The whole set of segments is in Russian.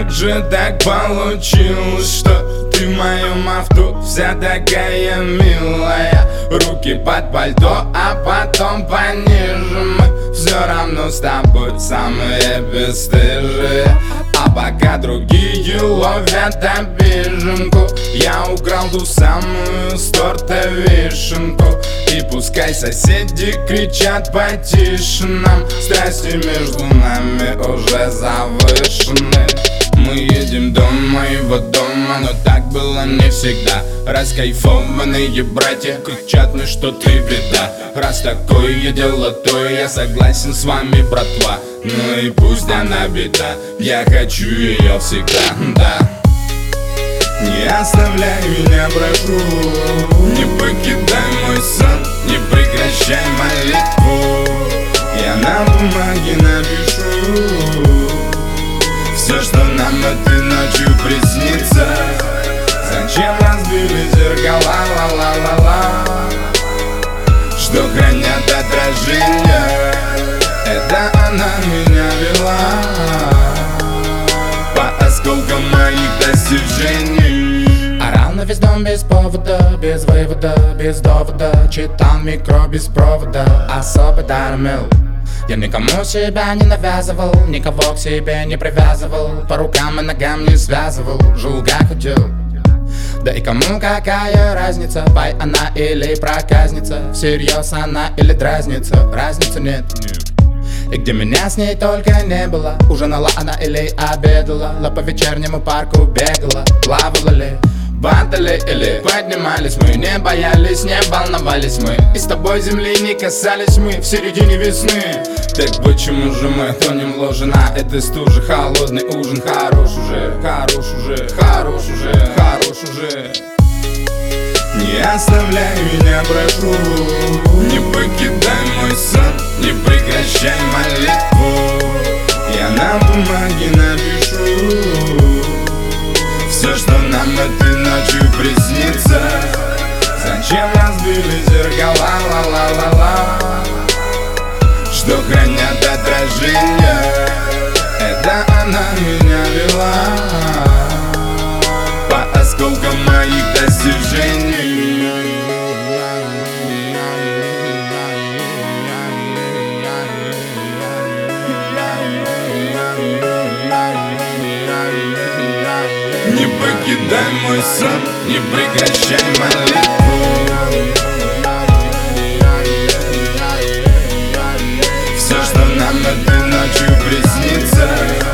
как же так получилось, что ты в моем авто вся такая милая? Руки под пальто, а потом пониже. Мы все равно с тобой самые бесстыжие. А пока другие ловят обиженку, я украл ту самую с торта вишенку. И пускай соседи кричат потише нам, страсти между нами уже завышены. Мы едем до моего дома, но так было не всегда. Раскайфованные братья кричат мне, что ты беда. Раз такое дело, то я согласен с вами, братва. Ну и пусть она беда, я хочу ее всегда, да. Не оставляй меня, прошу, не покидай мой сон, не прекращай молитву. Я на бумаге напишу все, что нам этой ночью приснится. Зачем разбили зеркала, ла-ла-ла-ла, что хранят отражения? Это она меня вела по осколкам моих достижений. Орал на весь дом без повода, без вывода, без довода. Читал микро без провода, особый дар имел. Я никому себя не навязывал, никого к себе не привязывал, по рукам и ногам не связывал, жил как хотел. Да и кому какая разница, пай она или проказница, всерьез она или дразнится, разницы нет. И где меня с ней только не было, ужинала она или обедала, по вечернему парку бегала, плавала ли, падали или поднимались мы, не боялись, не волновались мы, и с тобой земли не касались мы в середине весны. Так почему же мы тонем в ложе на этой стуже? Холодный ужин, хорош уже, хорош уже, хорош уже, хорош уже. Не оставляй меня, прошу, не покидай мой сон, не прекращай молитву. Я на бумаге напишу все, что нам этой ночью приснится. Зачем разбили зеркала, ла-ла-ла-ла, что хранят отражения? Это она меня вела по осколкам моих достижений. Не покидай мой сон, не прекращай молитву. Все, что нам этой ночью приснится.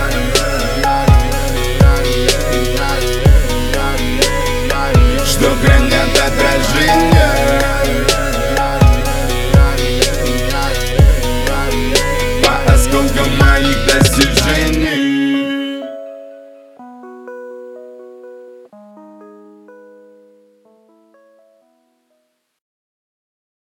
Что хранят отражения? По осколкам моих